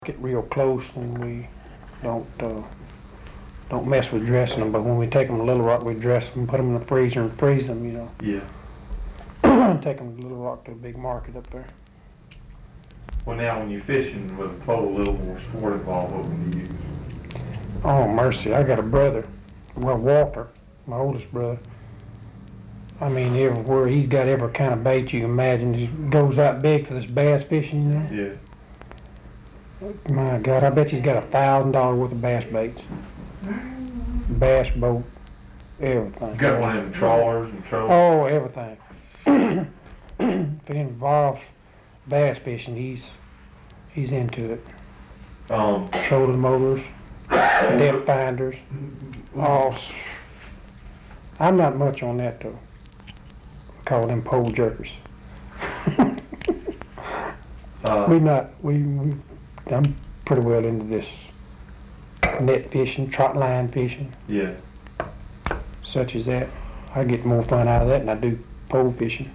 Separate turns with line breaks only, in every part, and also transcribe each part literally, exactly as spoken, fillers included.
Get real close and we don't uh, don't mess with dressing them. But when we take them to Little Rock, we dress them, put them in the freezer and freeze them, you know.
Yeah.
Take them to Little Rock to a big market up there.
Well, now when you're fishing with a pole, a little more sport involved, what would you use?
Oh mercy, I got a brother, well Walter, my oldest brother. I mean, everywhere he's got every kind of bait you can imagine. He goes out big for this bass fishing, you know.
Yeah.
My God, I bet he's got a thousand dollars worth of bass baits, bass boat, everything.
You got one of them trawlers and trolls?
Oh, everything. If it involves bass fishing, he's he's into it.
Um,
Trolling motors, depth finders, all. s- I'm not much on that though. Call them pole jerkers.
uh,
we not we, we I'm pretty well into this net fishing, trot line fishing,
yeah.
such as that. I get more fun out of that than I do pole fishing.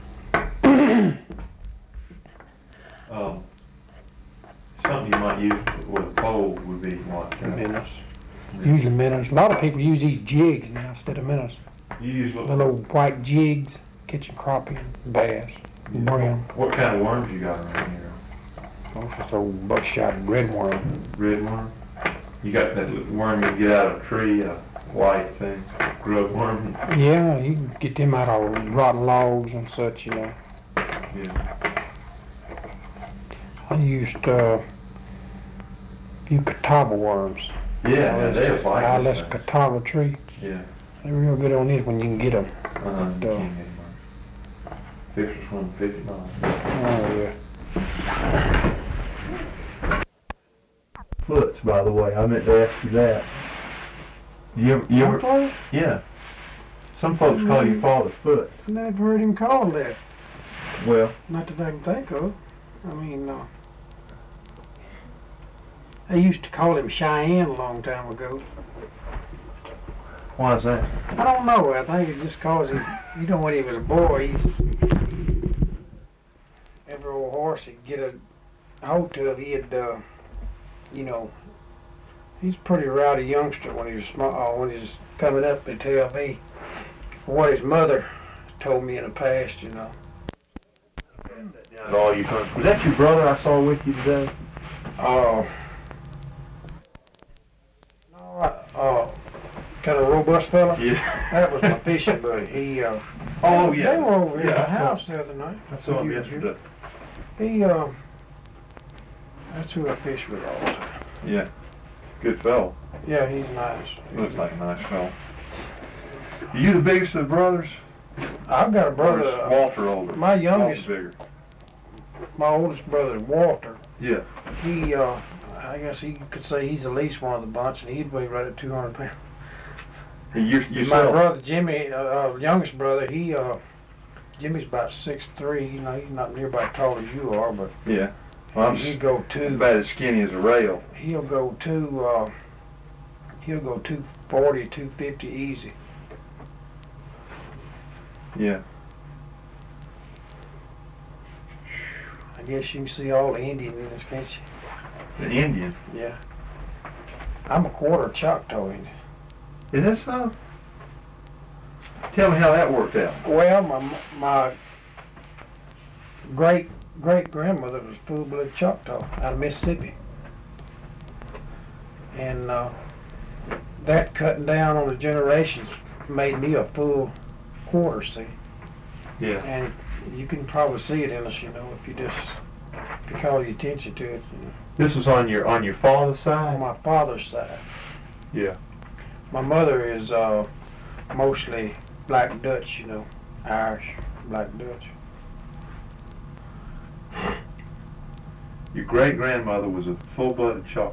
Um, something you might use with a pole would be what? Uh,
Minnows. Usually minnows. A lot of people use these jigs now instead of minnows.
You use
The
what?
little white jigs, catching crappie, bass, brown.
What kind of worms you got around here?
Most of old buckshot red worm.
Red worm? You got that little worm you get out of a tree, a white thing, grub worm?
Yeah, you can get them out of rotten logs and such, you know.
Yeah.
I used uh, a few catawba worms.
Yeah,
Now,
they're
that's-
like
now,
that
that's
thing.
catawba tree.
Yeah.
They're real good on it when you can get them.
Uh-huh.
Uh,
You can't get them. Fish are swimming fifty miles.
Oh, yeah.
Foots, by the way. I meant to ask you that.
You ever, you ever,
Father?
yeah. Some folks call you father.
Foots.
Never heard him called that.
Well,
Not that I can think of. I mean, uh, they used to call him Cheyenne a long time ago.
Why is that?
I don't know. I think it's just cause he, you know, when he was a boy, he's every old horse he'd get a hold to, he'd, uh, you know, he's a pretty rowdy youngster when he was small. Uh, when he was coming up, they tell me what his mother told me in the past, you know.
and all you folks. Was that your brother I saw with you today?
Oh. No, I, uh, kind of robust fella.
Yeah.
That was my fishing buddy. He, uh,
Oh,
they
yeah.
were over here
Yeah,
at the
I saw-
house the other night.
I saw him
You- you-
yesterday.
He, uh, that's who I fish with all the time.
Yeah. Good fellow.
Yeah, he's nice.
Looks like a nice fellow. Are you the biggest of the brothers?
I've got a brother,
Or is
uh,
Walter older?
my youngest,
Walter's bigger.
my oldest brother, Walter.
Yeah.
He, uh, I guess he could say he's the least one of the bunch, and he'd weigh right at two hundred pounds.
And you,
My
yourself?
brother Jimmy, uh, uh, youngest brother, he, uh, Jimmy's about six three. You know, he's not nearby as tall as you are, but
Yeah. Well, I'm
he'd
s-
go two.
about as skinny as a rail.
He'll go two. Uh, he'll go two forty, two fifty easy.
Yeah.
I guess you can see all the Indian in this, can't you?
The Indian.
Yeah. I'm a quarter Choctaw Indian.
Is that so? Tell me how that worked out.
Well, my my great great grandmother was full-blood Choctaw out of Mississippi, and uh, that cutting down on the generations made me a full quarter. See,
Yeah.
and you can probably see it in us, you know, if you just if you call your attention to it. You know.
This was on your on your father's
On
side.
my father's side,
Yeah.
my mother is uh, mostly Black Dutch, you know, Irish Black Dutch.
Your great grandmother was a full-blooded Choctaw.